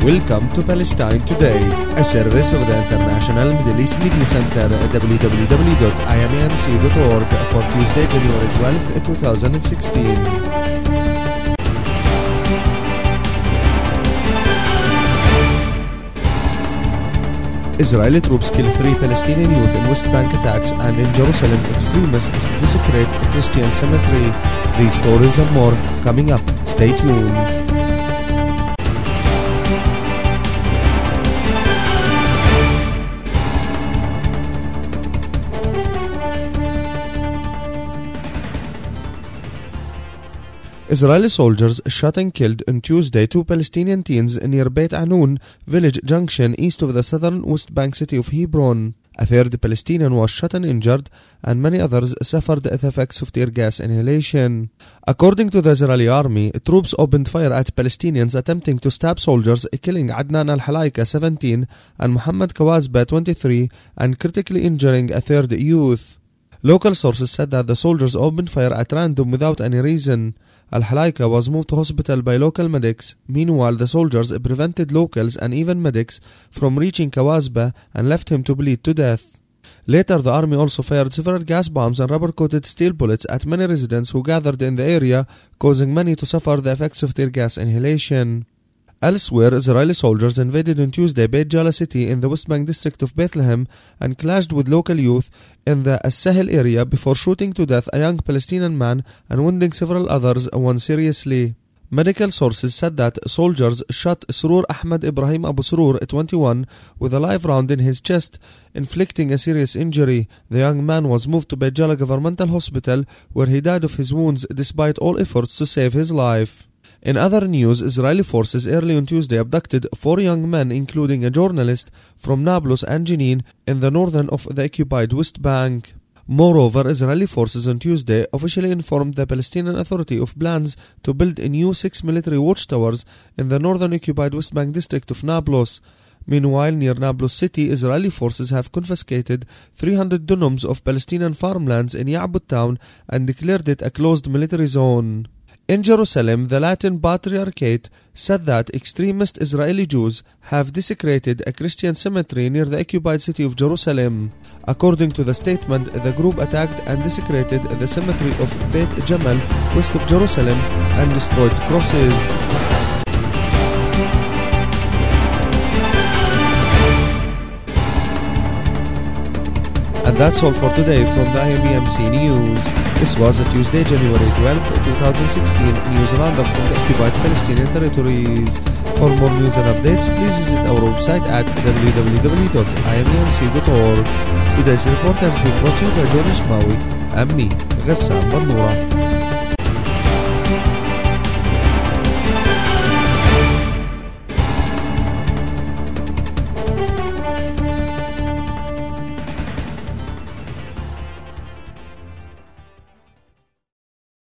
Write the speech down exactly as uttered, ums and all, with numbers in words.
Welcome to Palestine Today, a service of the International Middle East Media Center at w w w dot i m e m c dot org for Tuesday, January twelfth, two thousand sixteen. Israeli troops kill three Palestinian youth in West Bank attacks, and in Jerusalem extremists desecrate a Christian cemetery. These stories and more coming up. Stay tuned. Israeli soldiers shot and killed on Tuesday two Palestinian teens near Beit Anoun village junction east of the southern West Bank city of Hebron. A third Palestinian was shot and injured, and many others suffered the effects of tear gas inhalation. According to the Israeli army, troops opened fire at Palestinians attempting to stab soldiers, killing Adnan al-Halaika, seventeen, and Muhammad Kawazba, twenty-three, and critically injuring a third youth. Local sources said that the soldiers opened fire at random without any reason. Al-Halaika was moved to hospital by local medics. Meanwhile, the soldiers prevented locals and even medics from reaching Kawazba and left him to bleed to death. Later, the army also fired several gas bombs and rubber-coated steel bullets at many residents who gathered in the area, causing many to suffer the effects of tear gas inhalation. Elsewhere, Israeli soldiers invaded on Tuesday Beit Jala city in the West Bank district of Bethlehem and clashed with local youth in the As-Sahel area before shooting to death a young Palestinian man and wounding several others, one seriously. Medical sources said that soldiers shot Surur Ahmed Ibrahim Abu Surur, twenty-one, with a live round in his chest, inflicting a serious injury. The young man was moved to Beit Jala Governmental Hospital, where he died of his wounds despite all efforts to save his life. In other news, Israeli forces early on Tuesday abducted four young men, including a journalist, from Nablus and Jenin in the northern of the occupied West Bank. Moreover, Israeli forces on Tuesday officially informed the Palestinian Authority of plans to build a new six military watchtowers in the northern occupied West Bank district of Nablus. Meanwhile, near Nablus city, Israeli forces have confiscated three hundred dunums of Palestinian farmlands in Ya'bud town and declared it a closed military zone. In Jerusalem, the Latin Patriarchate said that extremist Israeli Jews have desecrated a Christian cemetery near the occupied city of Jerusalem. According to the statement, the group attacked and desecrated the cemetery of Beit Jamal, west of Jerusalem, and destroyed crosses. And that's all for today from the I M E M C News. This was a Tuesday, January twelfth, two thousand sixteen news roundup from the occupied Palestinian territories. For more news and updates, please visit our website at w w w dot i m e m c dot org. Today's report has been brought to you by George Maui and me, Ghassan Bannura.